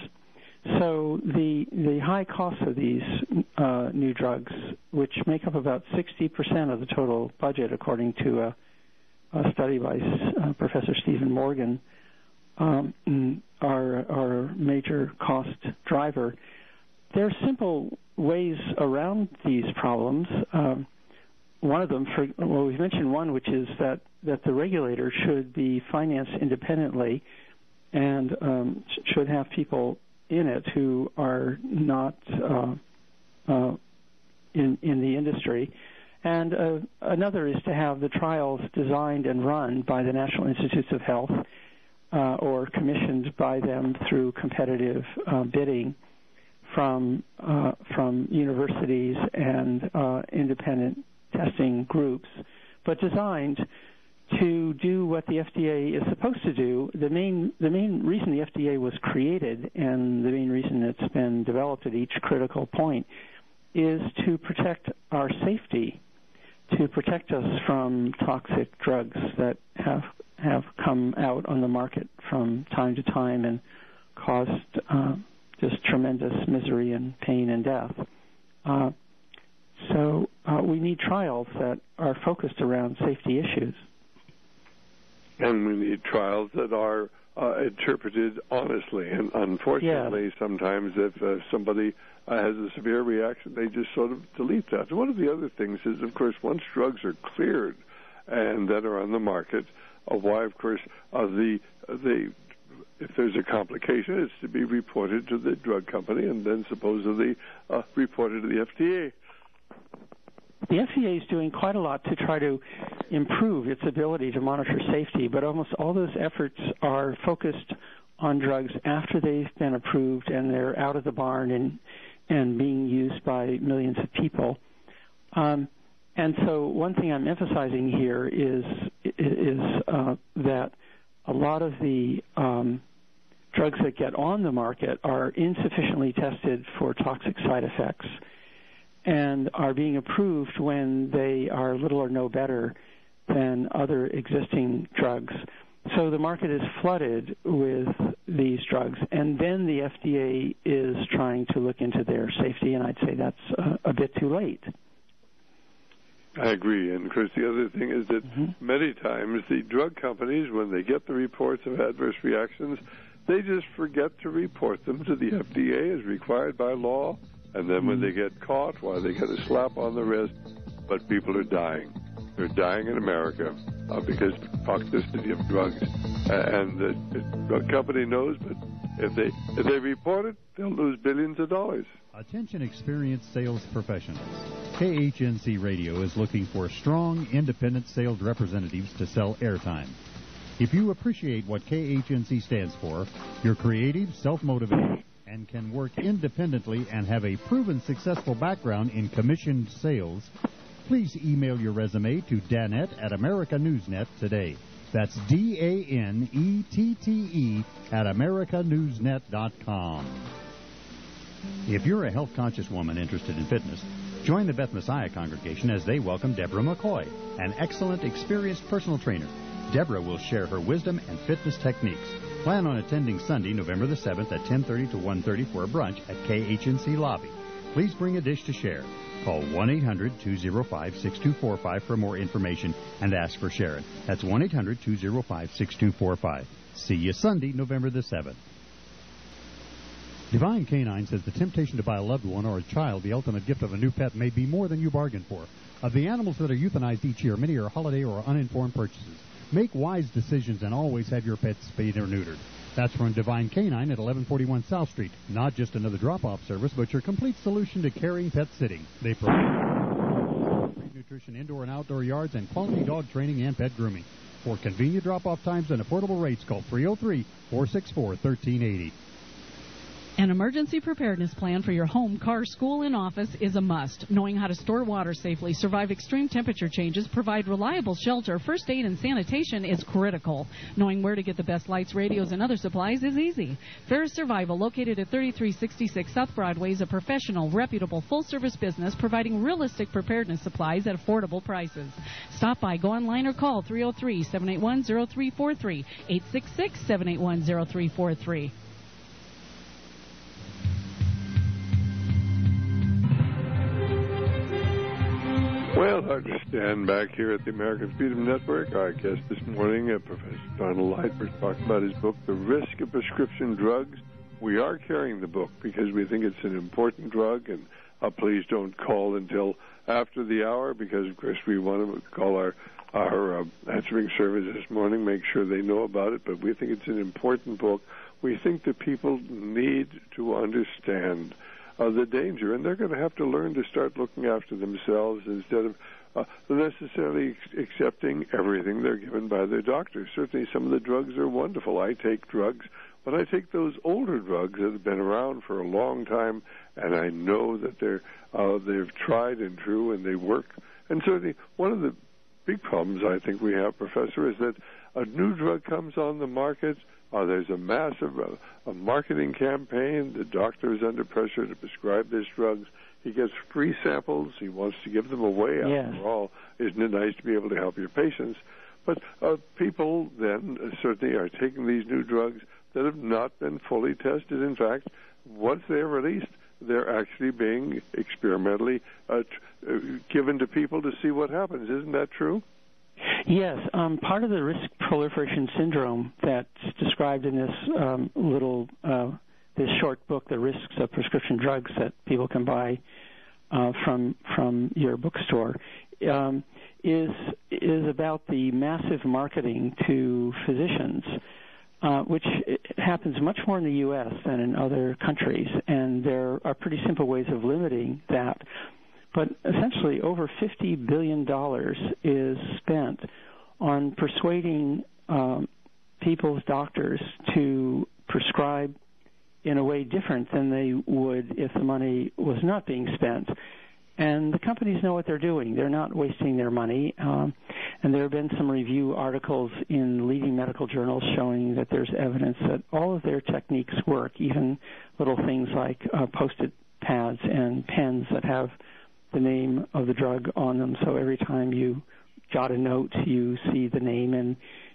So the the high cost of these uh, new drugs, which make up about sixty percent of the total budget, according to a, a study by uh, Professor Stephen Morgan, um, are, are a major cost driver. There are simple ways around these problems. Um, one of them, for, well, we've mentioned one, which is that, that the regulator should be financed independently and um, should have people in it who are not uh, uh, in, in the industry. And uh, another is to have the trials designed and run by the National Institutes of Health uh, or commissioned by them through competitive uh, bidding from uh, from universities and uh, independent testing groups, but designed to do what the F D A is supposed to do. The main the main reason the F D A was created and the main reason it's been developed at each critical point is to protect our safety, to protect us from toxic drugs that have have come out on the market from time to time and caused uh, just tremendous misery and pain and death. Uh, so uh, we need trials that are focused around safety issues. And we need trials that are uh, interpreted honestly. And unfortunately, yeah. sometimes if uh, somebody uh, has a severe reaction, they just sort of delete that. And one of the other things is, of course, once drugs are cleared and that are on the market, uh, why, of course, uh, the the if there's a complication, it's to be reported to the drug company and then supposedly uh, reported to the F D A. The F D A is doing quite a lot to try to improve its ability to monitor safety, but almost all those efforts are focused on drugs after they've been approved and they're out of the barn and and being used by millions of people. Um, and so one thing I'm emphasizing here is is uh, that a lot of the um, drugs that get on the market are insufficiently tested for toxic side effects and are being approved when they are little or no better than other existing drugs. so the market is flooded with these drugs, and then the F D A is trying to look into their safety, and I'd say that's a, a bit too late. I agree. And, of course, the other thing is that mm-hmm. many times the drug companies, when they get the reports of adverse reactions, they just forget to report them to the F D A as required by law. And then mm-hmm. when they get caught, why, they get a slap on the wrist, but people are dying. They're dying in America uh, because of toxicity of drugs. And the, the drug company knows, but if they if they report it, they'll lose billions of dollars. Attention experienced sales professionals. K H N C Radio is looking for strong, independent sales representatives to sell airtime. If you appreciate what K H N C stands for, you're creative, self-motivated, and can work independently and have a proven successful background in commissioned sales, please email your resume to Danette at America News Net today. That's D A N E T T E at america news net dot com. If you're a health-conscious woman interested in fitness, join the Beth Messiah congregation as they welcome Deborah McCoy, an excellent, experienced personal trainer. Deborah will share her wisdom and fitness techniques. Plan on attending Sunday, November the seventh at ten thirty to one thirty for a brunch at K H N C Lobby. Please bring a dish to share. Call one eight hundred two oh five six two four five for more information and ask for Sharon. That's one eight hundred two oh five six two four five. See you Sunday, November the seventh. Divine Canine says the temptation to buy a loved one or a child the ultimate gift of a new pet may be more than you bargained for. Of the animals that are euthanized each year, many are holiday or uninformed purchases. Make wise decisions and always have your pets spayed or neutered. That's from Divine Canine at eleven forty-one South Street. Not just another drop-off service, but your complete solution to caring pet sitting. They provide free nutrition, indoor and outdoor yards, and quality dog training and pet grooming. For convenient drop-off times and affordable rates, call three oh three, four six four, one three eight oh. An emergency preparedness plan for your home, car, school, and office is a must. Knowing how to store water safely, survive extreme temperature changes, provide reliable shelter, first aid, and sanitation is critical. Knowing where to get the best lights, radios, and other supplies is easy. Ferris Survival, located at thirty-three sixty-six South Broadway, is a professional, reputable, full-service business providing realistic preparedness supplies at affordable prices. Stop by, go online, or call three oh three, seven eight one, oh three four three, eight six six, seven eight one, oh three four three. Well, Doctor Stan back here at the American Freedom Network. Our guest this morning, uh, Professor Donald Leitberg, talking about his book, The Risk of Prescription Drugs. We are carrying the book because we think it's an important drug, and uh, please don't call until after the hour because, of course, we want to call our, our uh, answering service this morning, make sure they know about it, but we think it's an important book. We think that people need to understand Uh, the danger, and they're going to have to learn to start looking after themselves instead of uh, necessarily ex- accepting everything they're given by their doctors. Certainly some of the drugs are wonderful. I take drugs, but I take those older drugs that have been around for a long time, and I know that they're uh, they've tried and true, and they work. And certainly one of the big problems I think we have, Professor, is that a new drug comes on the market. Uh, there's a massive uh, a marketing campaign. The doctor is under pressure to prescribe these drugs. He gets free samples. He wants to give them away. Yes. After all, isn't it nice to be able to help your patients? But uh, people then uh, certainly are taking these new drugs that have not been fully tested. In fact, once they're released, they're actually being experimentally uh, t- uh, given to people to see what happens. Isn't that true? Yes, um, part of the risk proliferation syndrome that's described in this um, little, uh, this short book, The Risks of Prescription Drugs, that people can buy uh, from from your bookstore, um, is is about the massive marketing to physicians, uh, which happens much more in the U S than in other countries, and there are pretty simple ways of limiting that. But essentially, over fifty billion dollars is spent on persuading um, people's doctors to prescribe in a way different than they would if the money was not being spent. And the companies know what they're doing. They're not wasting their money. Um, and there have been some review articles in leading medical journals showing that there's evidence that all of their techniques work, even little things like uh, Post-it pads and pens that have the name of the drug on them, so every time you jot a note, you see the name, and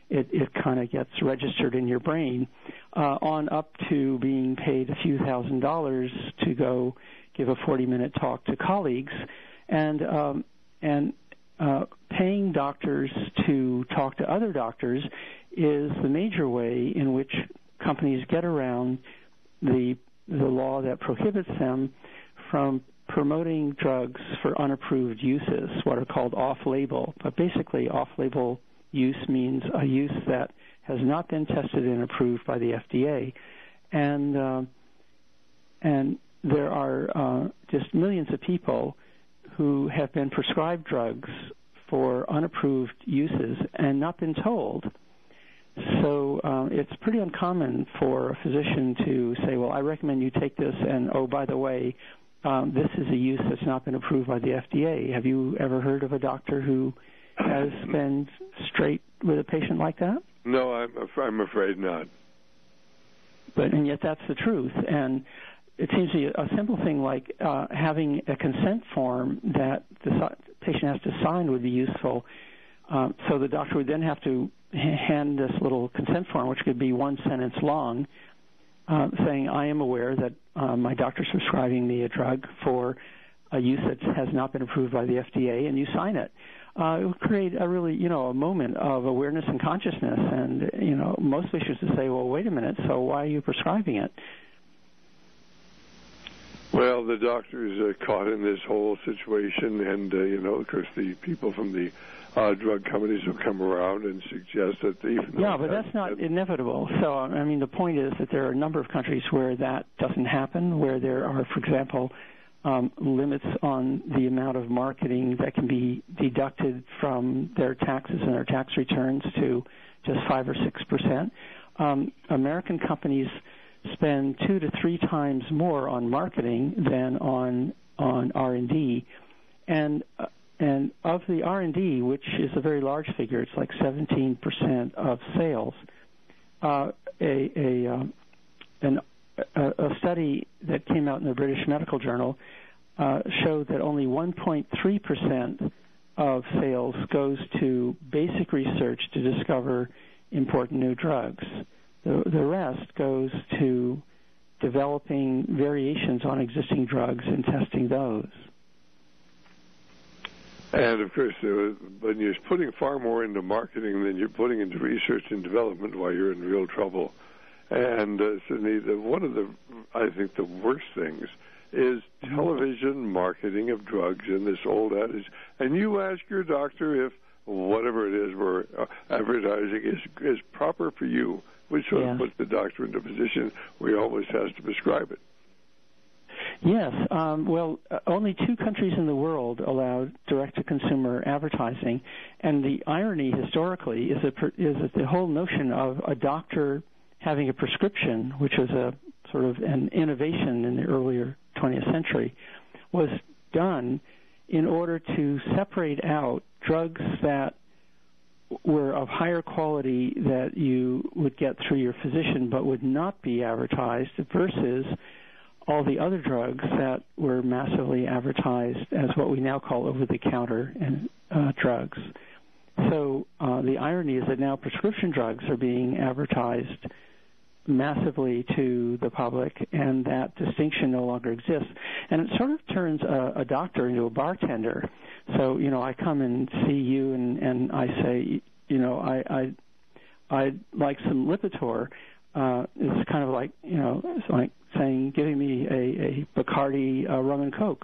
it, it kind of gets registered in your brain, uh, on up to being paid a few thousand dollars to go give a forty-minute talk to colleagues, and um, and uh, paying doctors to talk to other doctors is the major way in which companies get around the the law that prohibits them from promoting drugs for unapproved uses, what are called off-label. But basically, off-label use means a use that has not been tested and approved by the F D A, and uh, and there are uh, just millions of people who have been prescribed drugs for unapproved uses and not been told. So um, it's pretty uncommon for a physician to say, well, I recommend you take this, and oh, by the way, um, this is a use that's not been approved by the F D A. Have you ever heard of a doctor who has been straight with a patient like that? No, I'm, af- I'm afraid not. But and yet that's the truth. And it seems to be a simple thing like uh, having a consent form that the patient has to sign would be useful. Um, so the doctor would then have to hand this little consent form, which could be one sentence long, uh, saying, I am aware that uh, my doctor's prescribing me a drug for a use that has not been approved by the F D A, and you sign it. Uh, it would create a really, you know, a moment of awareness and consciousness. And, you know, most patients would say, well, wait a minute, so why are you prescribing it? Well, the doctors are caught in this whole situation, and, uh, you know, of course, the people from the uh, drug companies will come around and suggest that even though... Yeah, but that's not inevitable. So, I mean, the point is that there are a number of countries where that doesn't happen, where there are, for example, um, limits on the amount of marketing that can be deducted from their taxes and their tax returns to just five or six percent. Um, American companies spend two to three times more on marketing than on on R and D, and uh, and of the R and D, which is a very large figure, it's like seventeen percent of sales. Uh, a a, um, an, a a study that came out in the British Medical Journal uh, showed that only one point three percent of sales goes to basic research to discover important new drugs. The, the rest goes to developing variations on existing drugs and testing those. And, of course, uh, when you're putting far more into marketing than you're putting into research and development, why, you're in real trouble. And, uh, Sydney, the, one of the, I think, the worst things is television marketing of drugs and this old adage. And you ask your doctor if whatever it is we're uh, advertising is, is proper for you, which sort of puts the doctor in a position where he always has to prescribe it. Yes. Um, well, uh, only two countries in the world allow direct-to-consumer advertising, and the irony historically is, a, is that the whole notion of a doctor having a prescription, which was a sort of an innovation in the earlier twentieth century, was done in order to separate out drugs that were of higher quality that you would get through your physician but would not be advertised versus all the other drugs that were massively advertised as what we now call over-the-counter uh, drugs. So uh, the irony is that now prescription drugs are being advertised massively to the public, and that distinction no longer exists. And it sort of turns a, a doctor into a bartender. So, you know, I come and see you, and, and I say, you know, I, I, I'd like some Lipitor. Uh, it's kind of like, you know, it's like saying, giving me a, a Bacardi uh, rum and Coke.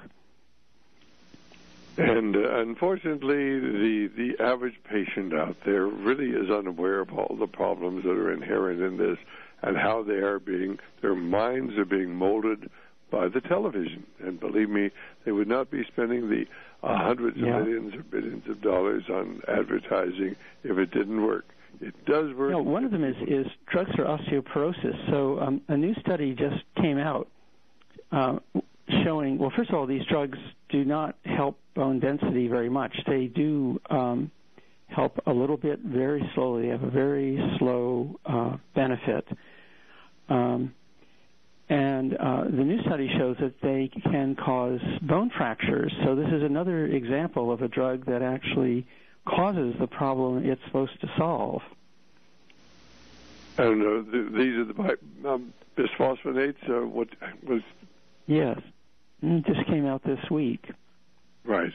And uh, unfortunately, the, the average patient out there really is unaware of all the problems that are inherent in this and how they are being, their minds are being molded by the television. And believe me, they would not be spending the uh, hundreds yeah. of millions or billions of dollars on advertising if it didn't work. It does work. No, one of them is, is drugs for osteoporosis. So um, a new study just came out uh, showing, well, first of all, these drugs do not help bone density very much. They do um, help a little bit very slowly. They have a very slow uh, benefit. Um, and uh, the new study shows that they can cause bone fractures. So this is another example of a drug that actually causes the problem it's supposed to solve. And uh, th- these are the um, bisphosphonates. Uh, what was? Yes, it just came out this week. Right.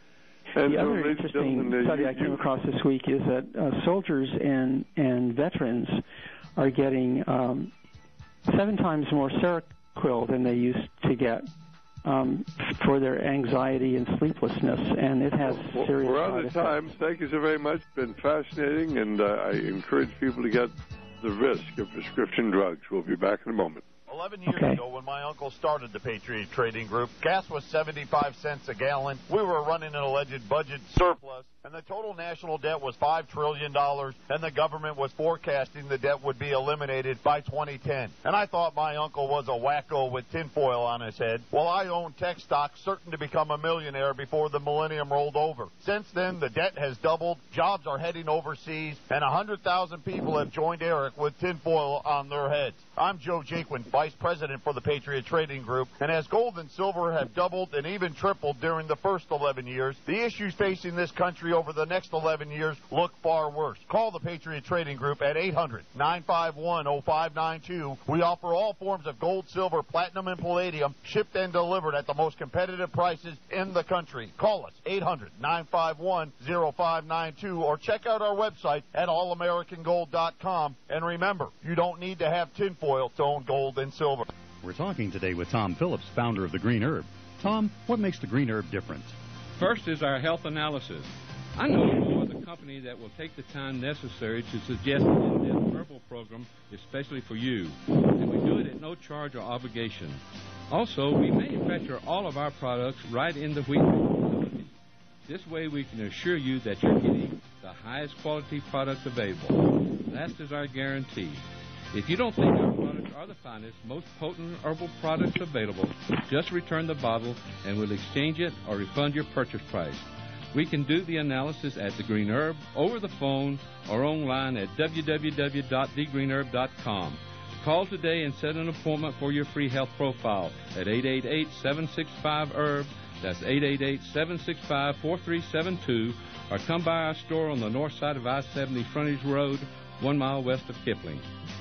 And the so other interesting uh, study you, I came you... across this week is that uh, soldiers and and veterans are getting um, seven times more Seroquel than they used to get um, for their anxiety and sleeplessness, and it has well, serious We're out side of effects. time. Thank you so very much. It's been fascinating, and uh, I encourage people to get the risk of prescription drugs. We'll be back in a moment. Eleven years okay. ago, when my uncle started the Patriot Trading Group, gas was seventy-five cents a gallon. We were running an alleged budget surplus, and the total national debt was five trillion dollars, and the government was forecasting the debt would be eliminated by twenty ten. And I thought my uncle was a wacko with tinfoil on his head. Well, I owned tech stocks, certain to become a millionaire before the millennium rolled over. Since then, the debt has doubled, jobs are heading overseas, and one hundred thousand people have joined Eric with tinfoil on their heads. I'm Joe Jaquin, Vice President for the Patriot Trading Group, and as gold and silver have doubled and even tripled during the first eleven years, the issues facing this country over the next eleven years look far worse. Call the Patriot Trading Group at eight hundred, nine five one, oh five nine two. We offer all forms of gold, silver, platinum, and palladium, shipped and delivered at the most competitive prices in the country. Call us, eight hundred, nine five one, oh five nine two, or check out our website at all american gold dot com. And remember, you don't need to have tinfoil to own gold and silver. We're talking today with Tom Phillips, founder of the Green Herb. Tom, what makes the Green Herb different? First is our health analysis. I know you are the company that will take the time necessary to suggest an in-depth herbal program, especially for you. And we do it at no charge or obligation. Also, we manufacture all of our products right in the wheat facility. This way we can assure you that you're getting the highest quality products available. Last is our guarantee. If you don't think our products are the finest, most potent herbal products available, just return the bottle and we'll exchange it or refund your purchase price. We can do the analysis at The Green Herb, over the phone, or online at w w w dot the green herb dot com. Call today and set an appointment for your free health profile at eight eight eight, seven six five, herb. That's eight eight eight, seven six five, four three seven two. Or come by our store on the north side of I seventy Frontage Road, one mile west of Kipling.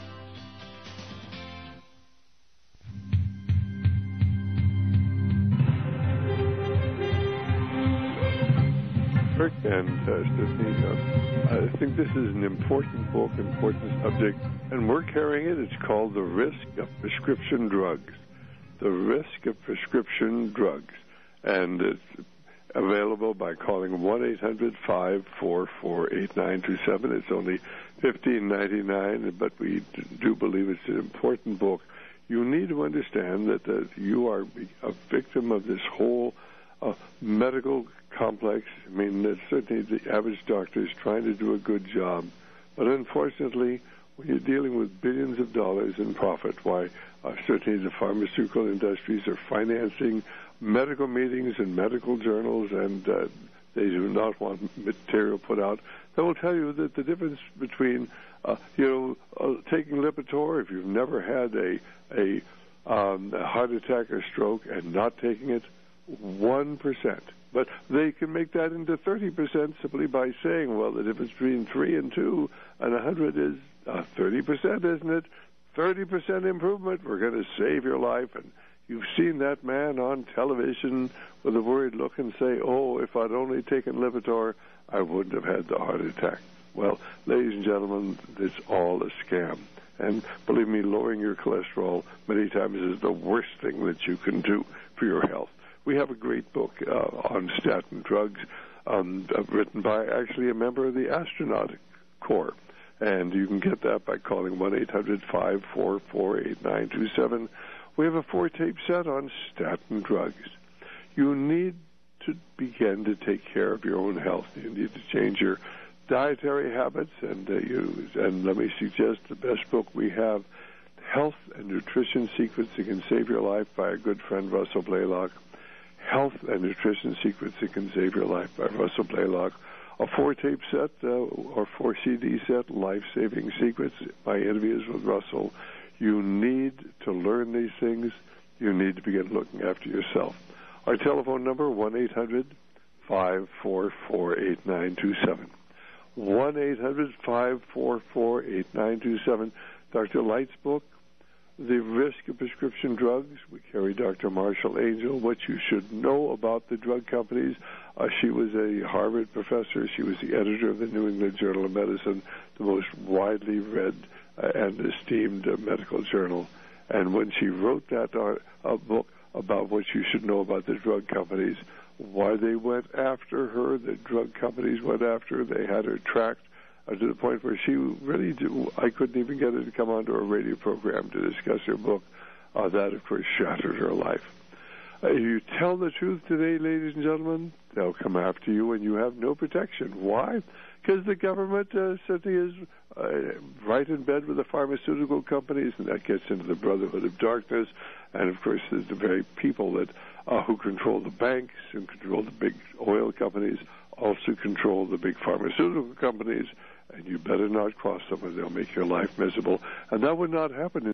And uh, Stephanie, uh, I think this is an important book, important subject, and we're carrying it. It's called The Risk of Prescription Drugs. The Risk of Prescription Drugs. And it's available by calling one eight hundred, five four four, eight nine two seven. It's only fifteen ninety-nine, but we do believe it's an important book. You need to understand that uh, you are a victim of this whole uh, medical complex. I mean, uh, certainly the average doctor is trying to do a good job, but unfortunately, when you're dealing with billions of dollars in profit, why uh, certainly the pharmaceutical industries are financing medical meetings and medical journals, and uh, they do not want material put out. They will tell you that the difference between, uh, you know, uh, taking Lipitor, if you've never had a a, um, a heart attack or stroke, and not taking it, one percent. But they can make that into thirty percent simply by saying, well, the difference between three and two and one hundred is uh, thirty percent, isn't it? thirty percent improvement. We're going to save your life. And you've seen that man on television with a worried look and say, oh, if I'd only taken Lipitor, I wouldn't have had the heart attack. Well, ladies and gentlemen, it's all a scam. And believe me, lowering your cholesterol many times is the worst thing that you can do for your health. We have a great book uh, on statin drugs um, uh, written by actually a member of the astronaut corps. And you can get that by calling one eight hundred, five four four, eight nine two seven. We have a four-tape set on statin drugs. You need to begin to take care of your own health. You need to change your dietary habits. And, uh, you, and let me suggest the best book we have, Health and Nutrition Secrets That Can Save Your Life, by a good friend, Russell Blaylock. Health and Nutrition Secrets That Can Save Your Life by Russell Blaylock. A four-tape set uh, or four C D set, Life-Saving Secrets, my interviews with Russell. You need to learn these things. You need to begin looking after yourself. Our telephone number, one eight hundred, five four four, eight nine two seven. one eight hundred five four four eight nine two seven. Doctor Light's book, The Risk of Prescription Drugs. We carry Doctor Marshall Angel, What You Should Know About the Drug Companies. Uh, she was a Harvard professor. She was the editor of the New England Journal of Medicine, the most widely read uh, and esteemed uh, medical journal. And when she wrote that uh, uh, book about what you should know about the drug companies, why they went after her, the drug companies went after her, they had her tracked uh, to the point where she really, do, I couldn't even get her to come onto a radio program to discuss her book. Uh, that, of course, shattered her life. Uh, if you tell the truth today, ladies and gentlemen, they'll come after you and you have no protection. Why? Because the government uh, certainly is uh, right in bed with the pharmaceutical companies, and that gets into the Brotherhood of Darkness. And, of course, there's the very people that uh, who control the banks and control the big oil companies, also control the big pharmaceutical companies, and you better not cross them or they'll make your life miserable. And that would not happen in